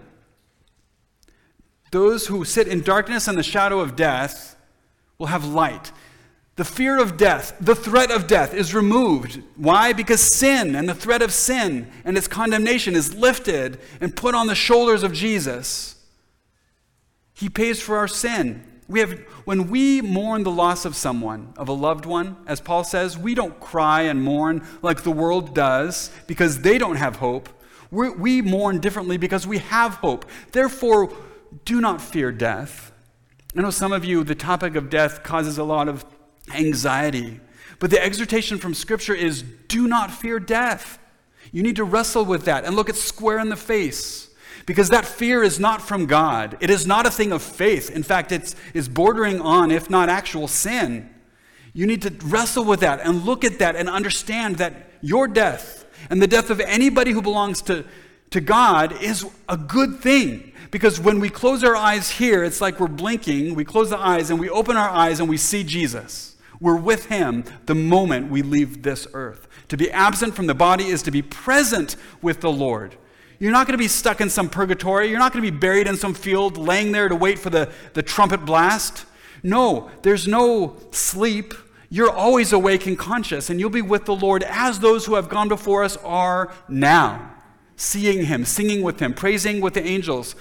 Those who sit in darkness and the shadow of death will have light. The fear of death, the threat of death is removed. Why? Because sin and the threat of sin and its condemnation is lifted and put on the shoulders of Jesus. He pays for our sin. We have, when we mourn the loss of someone, of a loved one, as Paul says, we don't cry and mourn like the world does because they don't have hope. We're, we mourn differently because we have hope. Therefore, do not fear death. I know some of you, the topic of death causes a lot of anxiety. But the exhortation from Scripture is, do not fear death. You need to wrestle with that and look it square in the face. Because that fear is not from God. It is not a thing of faith. In fact, it's, it's bordering on, if not actual sin. You need to wrestle with that and look at that and understand that your death and the death of anybody who belongs to, to God is a good thing. Because when we close our eyes here, it's like we're blinking. We close the eyes and we open our eyes and we see Jesus. We're with him the moment we leave this earth. To be absent from the body is to be present with the Lord. You're not going to be stuck in some purgatory. You're not going to be buried in some field, laying there to wait for the, the trumpet blast. No, there's no sleep. You're always awake and conscious, and you'll be with the Lord as those who have gone before us are now, seeing him, singing with him, praising with the angels.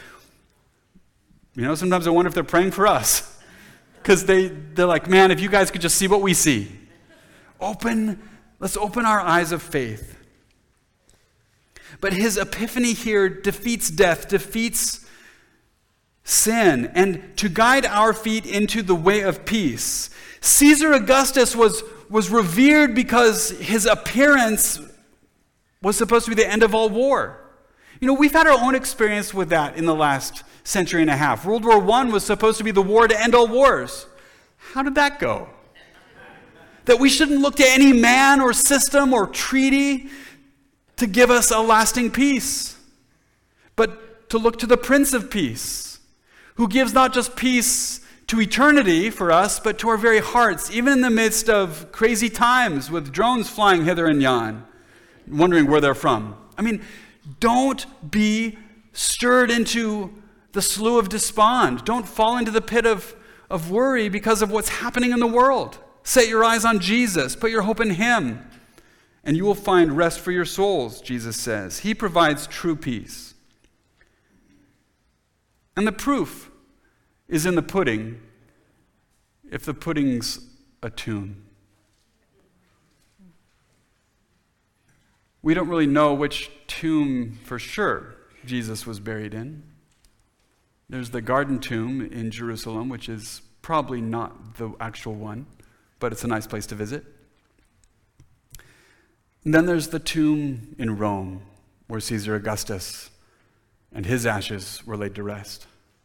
You know, sometimes I wonder if they're praying for us, because they, they're like, man, if you guys could just see what we see. Open, let's open our eyes of faith. But his epiphany here defeats death, defeats sin, and to guide our feet into the way of peace. Caesar Augustus was, was revered because his appearance was supposed to be the end of all war. You know, we've had our own experience with that in the last century and a half. World War One was supposed to be the war to end all wars. How did that go? That we shouldn't look to any man or system or treaty to give us a lasting peace, but to look to the Prince of Peace, who gives not just peace to eternity for us, but to our very hearts, even in the midst of crazy times with drones flying hither and yon, wondering where they're from. I mean, don't be stirred into the slough of despond. Don't fall into the pit of, of worry because of what's happening in the world. Set your eyes on Jesus. Put your hope in him. And you will find rest for your souls, Jesus says. He provides true peace. And the proof is in the pudding, if the pudding's a tomb. We don't really know which tomb for sure Jesus was buried in. There's the Garden Tomb in Jerusalem, which is probably not the actual one, but it's a nice place to visit. And then there's the tomb in Rome, where Caesar Augustus and his ashes were laid to rest.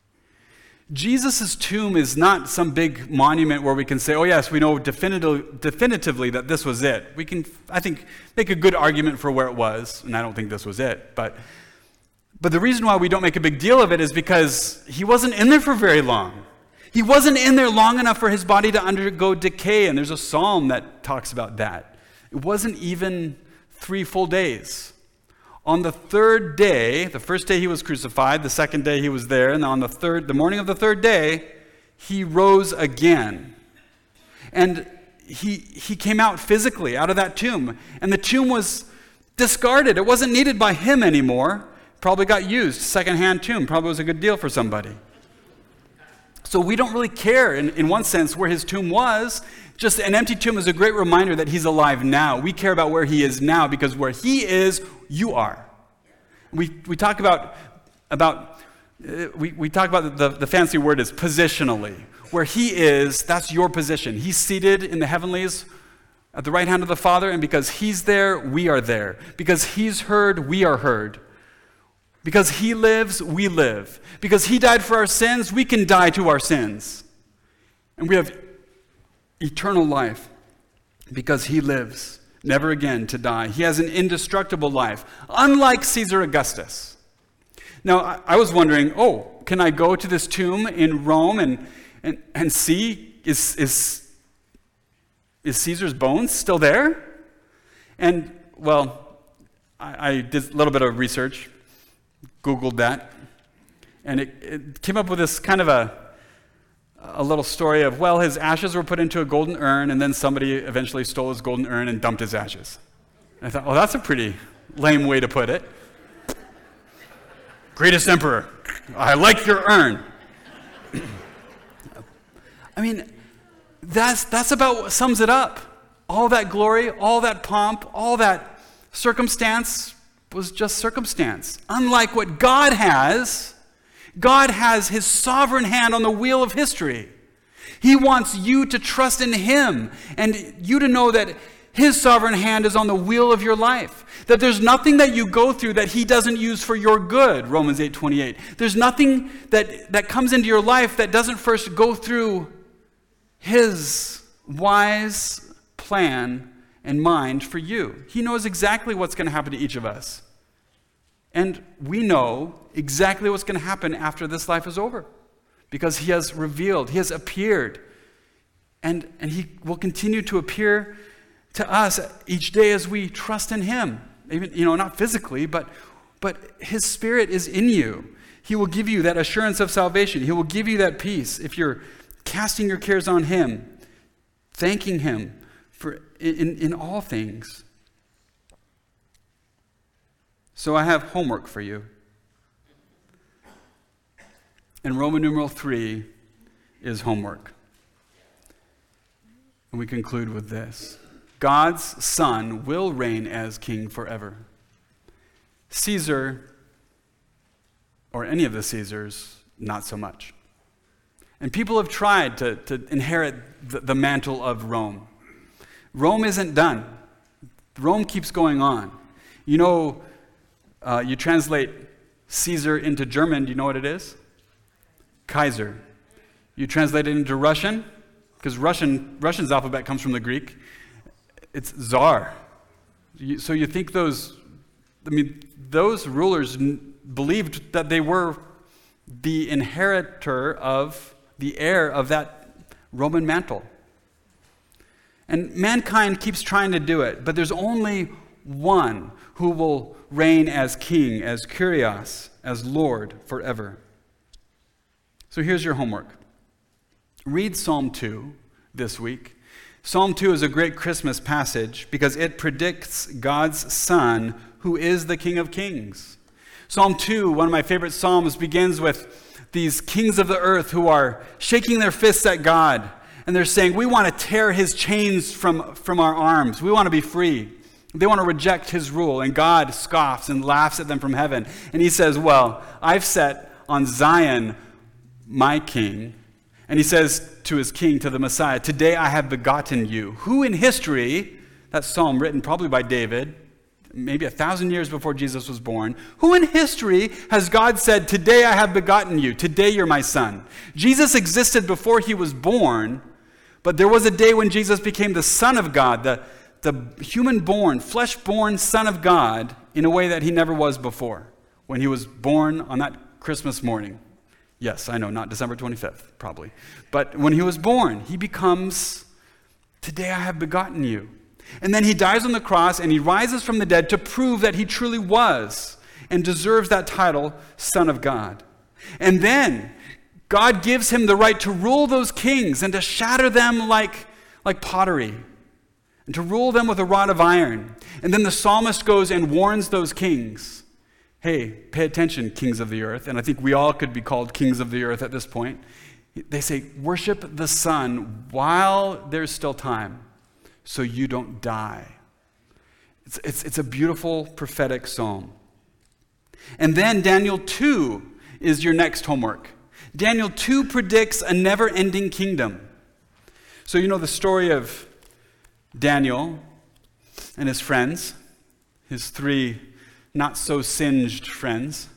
Jesus' tomb is not some big monument where we can say, oh yes, we know definitive, definitively that this was it. We can, I think, make a good argument for where it was, and I don't think this was it. But, but the reason why we don't make a big deal of it is because he wasn't in there for very long. He wasn't in there long enough for his body to undergo decay, and there's a psalm that talks about that. It wasn't even three full days. On the third day, the first day he was crucified, the second day he was there, and on the third, the morning of the third day, he rose again. And he, he came out physically out of that tomb. And the tomb was discarded. It wasn't needed by him anymore. Probably got used. Secondhand tomb. Probably was a good deal for somebody. So we don't really care, in, in one sense, where his tomb was. Just an empty tomb is a great reminder that he's alive now. We care about where he is now, because where he is, you are. We we talk about about uh, we, we talk about the, the fancy word is positionally. Where he is, that's your position. He's seated in the heavenlies at the right hand of the Father, and because he's there, we are there. Because he's heard, we are heard. Because he lives, we live. Because he died for our sins, we can die to our sins. And we have eternal life because he lives, never again to die. He has an indestructible life, unlike Caesar Augustus. Now, I, I was wondering, oh, can I go to this tomb in Rome and, and, and see, is, is, is Caesar's bones still there? And, well, I, I did a little bit of research, Googled that, and it, it came up with this kind of a a little story of, well, his ashes were put into a golden urn, and then somebody eventually stole his golden urn and dumped his ashes. And I thought, well, that's a pretty lame way to put it. Greatest emperor, I like your urn. I mean, that's, that's about what sums it up. All that glory, all that pomp, all that circumstance was just circumstance. Unlike what God has, God has his sovereign hand on the wheel of history. He wants you to trust in him and you to know that his sovereign hand is on the wheel of your life. That there's nothing that you go through that he doesn't use for your good, Romans eight twenty-eight. There's nothing that, that comes into your life that doesn't first go through his wise plan and mind for you. He knows exactly what's going to happen to each of us. And we know exactly what's going to happen after this life is over, because he has revealed, he has appeared, and, and he will continue to appear to us each day as we trust in him. Even, you know, not physically, but, but his Spirit is in you. He will give you that assurance of salvation. He will give you that peace if you're casting your cares on him, thanking him for in, in all things. So I have homework for you. And Roman numeral three is homework. And we conclude with this. God's Son will reign as king forever. Caesar, or any of the Caesars, not so much. And people have tried to, to inherit the, the mantle of Rome. Rome isn't done. Rome keeps going on. You know, uh, you translate Caesar into German, do you know what it is? Kaiser. You translate it into Russian, because Russian Russian's alphabet comes from the Greek. It's Tsar. You, so you think those, I mean, those rulers n- believed that they were the inheritor of, the heir of that Roman mantle. And mankind keeps trying to do it, but there's only one who will reign as king, as Kyrios, as Lord forever. So here's your homework. Read Psalm two this week. Psalm two is a great Christmas passage because it predicts God's Son, who is the King of Kings. Psalm two, one of my favorite psalms, begins with these kings of the earth who are shaking their fists at God, and they're saying, we want to tear his chains from, from our arms. We want to be free. They want to reject his rule, and God scoffs and laughs at them from heaven. And he says, well, I've set on Zion my king. And he says to his king, to the Messiah, today I have begotten you. Who in history, that psalm written probably by David, maybe a thousand years before Jesus was born, who in history has God said, today I have begotten you, today you're my son? Jesus existed before he was born, but there was a day when Jesus became the Son of God, the, the human-born, flesh-born Son of God in a way that he never was before, when he was born on that Christmas morning. Yes, I know, not December twenty-fifth, probably. But when he was born, he becomes, today I have begotten you. And then he dies on the cross and he rises from the dead to prove that he truly was and deserves that title, Son of God. And then God gives him the right to rule those kings and to shatter them like, like pottery and to rule them with a rod of iron. And then the psalmist goes and warns those kings, hey, pay attention, kings of the earth. And I think we all could be called kings of the earth at this point. They say, worship the Son while there's still time, so you don't die. It's, it's, it's a beautiful prophetic psalm. And then Daniel two is your next homework. Daniel two predicts a never-ending kingdom. So you know the story of Daniel and his friends, his three not-so-singed friends.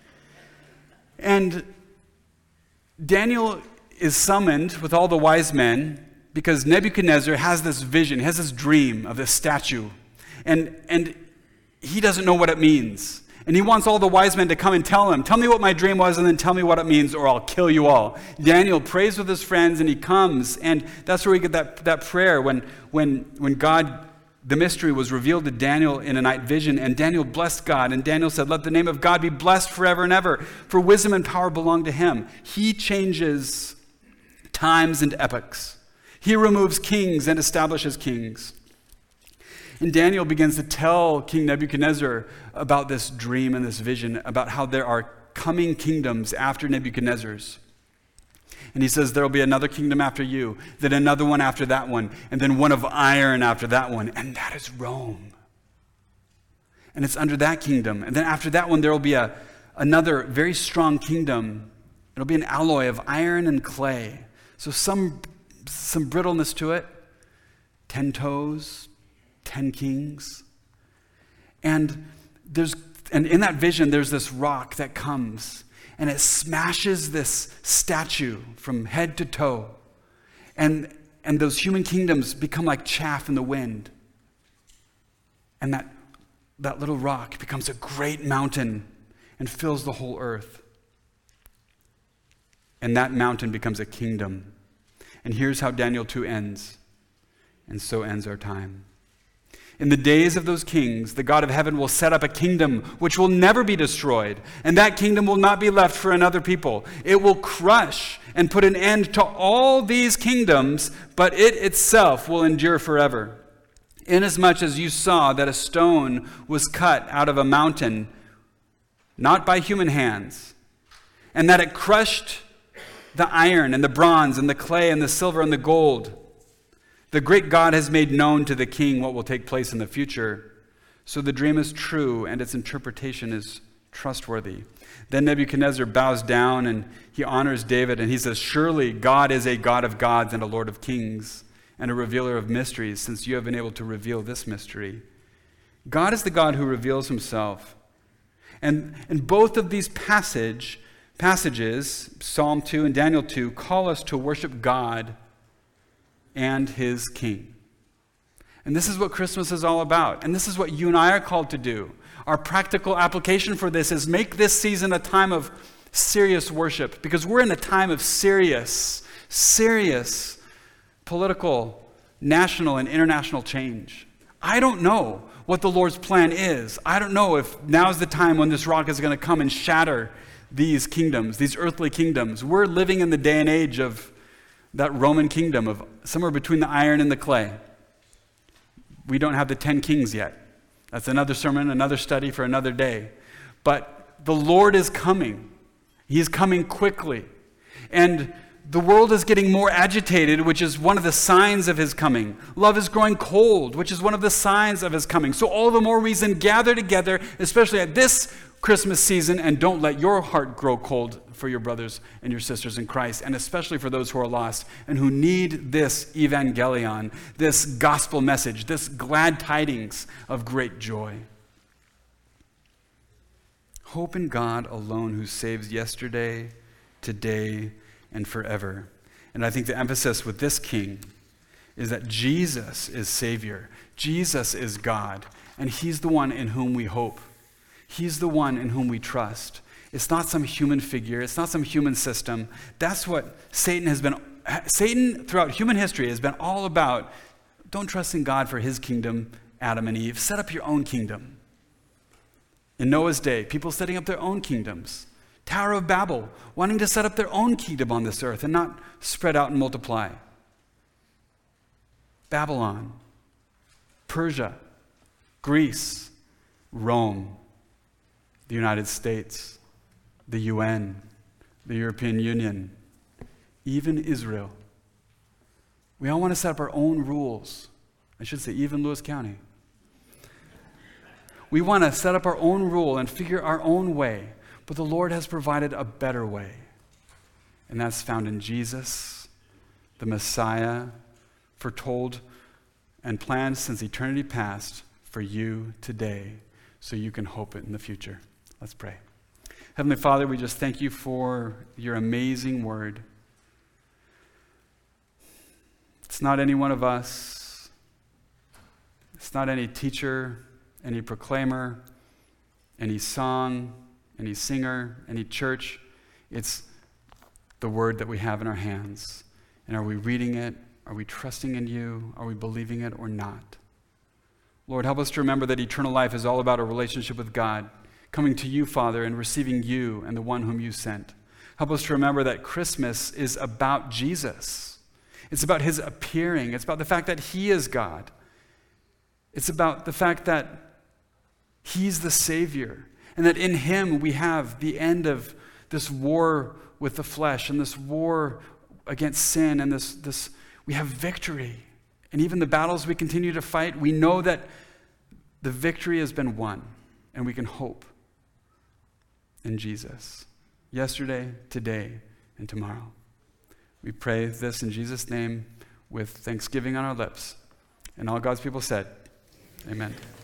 And Daniel is summoned with all the wise men because Nebuchadnezzar has this vision, has this dream of this statue, and, and he doesn't know what it means. And he wants all the wise men to come and tell him, tell me what my dream was and then tell me what it means or I'll kill you all. Daniel prays with his friends and he comes, and that's where we get that, that prayer when, when, when God, the mystery was revealed to Daniel in a night vision, and Daniel blessed God, and Daniel said, let the name of God be blessed forever and ever, for wisdom and power belong to him. He changes times and epochs. He removes kings and establishes kings. And Daniel begins to tell King Nebuchadnezzar about this dream and this vision, about how there are coming kingdoms after Nebuchadnezzar's. And he says, there will be another kingdom after you, then another one after that one, and then one of iron after that one, and that is Rome. And it's under that kingdom. And then after that one, there will be a, another very strong kingdom. It'll be an alloy of iron and clay. So some some brittleness to it, ten toes, ten kings. And there's and in that vision, there's this rock that comes, and it smashes this statue from head to toe. And, and those human kingdoms become like chaff in the wind. And that, that little rock becomes a great mountain and fills the whole earth. And that mountain becomes a kingdom. And here's how Daniel two ends. And so ends our time. In the days of those kings, the God of heaven will set up a kingdom which will never be destroyed, and that kingdom will not be left for another people. It will crush and put an end to all these kingdoms, but it itself will endure forever. Inasmuch as you saw that a stone was cut out of a mountain, not by human hands, and that it crushed the iron and the bronze and the clay and the silver and the gold, the great God has made known to the king what will take place in the future. So the dream is true and its interpretation is trustworthy. Then Nebuchadnezzar bows down and he honors David, and he says, surely God is a God of gods and a Lord of kings and a revealer of mysteries, since you have been able to reveal this mystery. God is the God who reveals himself. And in both of these passage, passages, Psalm two and Daniel two, call us to worship God and his king. And this is what Christmas is all about. And this is what you and I are called to do. Our practical application for this is make this season a time of serious worship, because we're in a time of serious, serious political, national, and international change. I don't know what the Lord's plan is. I don't know if now's the time when this rock is going to come and shatter these kingdoms, these earthly kingdoms. We're living in the day and age of that Roman kingdom, of somewhere between the iron and the clay. We don't have the ten kings yet. That's another sermon, another study for another day. But the Lord is coming. He's coming quickly. And the world is getting more agitated, which is one of the signs of his coming. Love is growing cold, which is one of the signs of his coming. So all the more reason, gather together, especially at this Christmas season, and don't let your heart grow cold for your brothers and your sisters in Christ, and especially for those who are lost and who need this evangelion, this gospel message, this glad tidings of great joy. Hope in God alone, who saves yesterday, today, and forever. And I think the emphasis with this king is that Jesus is Savior. Jesus is God, and he's the one in whom we hope. He's the one in whom we trust. It's not some human figure. It's not some human system. That's what Satan has been, Satan throughout human history has been all about. Don't trust in God for his kingdom, Adam and Eve. Set up your own kingdom. In Noah's day, people setting up their own kingdoms. Tower of Babel, wanting to set up their own kingdom on this earth and not spread out and multiply. Babylon, Persia, Greece, Rome, the United States, the U N, the European Union, even Israel. We all want to set up our own rules. I should say even Lewis County. We want to set up our own rule and figure our own way, but the Lord has provided a better way, and that's found in Jesus, the Messiah, foretold and planned since eternity past for you today, so you can hope it in the future. Let's pray. Heavenly Father, we just thank you for your amazing word. It's not any one of us. It's not any teacher, any proclaimer, any song, any singer, any church. It's the word that we have in our hands. And are we reading it? Are we trusting in you? Are we believing it or not? Lord, help us to remember that eternal life is all about a relationship with God, coming to you, Father, and receiving you and the one whom you sent. Help us to remember that Christmas is about Jesus. It's about his appearing. It's about the fact that he is God. It's about the fact that he's the Savior, and that in him we have the end of this war with the flesh and this war against sin, and this, this we have victory. And even the battles we continue to fight, we know that the victory has been won, and we can hope in Jesus, yesterday, today, and tomorrow. We pray this in Jesus' name with thanksgiving on our lips. And all God's people said, amen.